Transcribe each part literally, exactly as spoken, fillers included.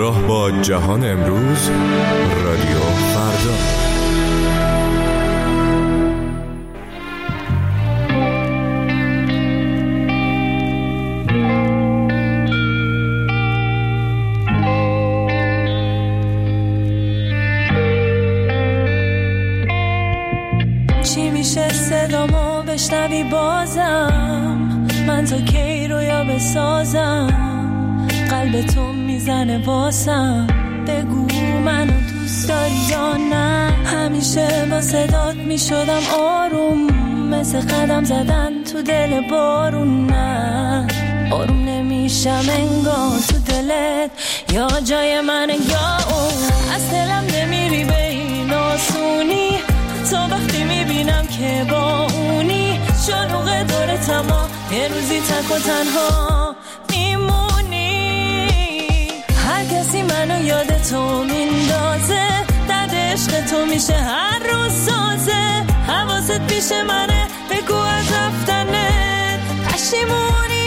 همراه با جهان امروز، رادیو فردا. چی میشه صدامو بشنوی بازم؟ من تا کی رویا بسازم؟ قلب تو میزنه واسم، بگو منو دوست داری یا نه؟ همیشه با صدات میشدم آروم، مثل قدم زدن تو دل بارون. نه آروم نمیشم انگار تو دلت یا جای من یا اون. از دلم نمیری به این آسونی، تا وقتی میبینم که با اونی. شلوغ دور تما یه روزی تک و تنها میمونی. هر کسی منو یاد تو میندازه، درد عشق تو میشه هر روز سازه. حواست پیش منه، بگو از رفتنت پشیمونی.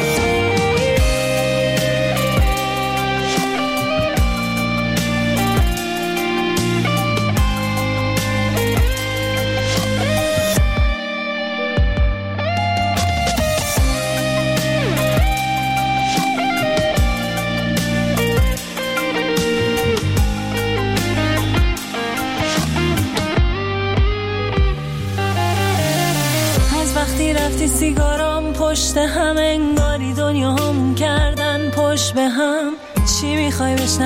وقتی رفتی سیگارام پشت هم، انگاری دنیا همون کردن پشت به هم. چی میخوای بشنوی؟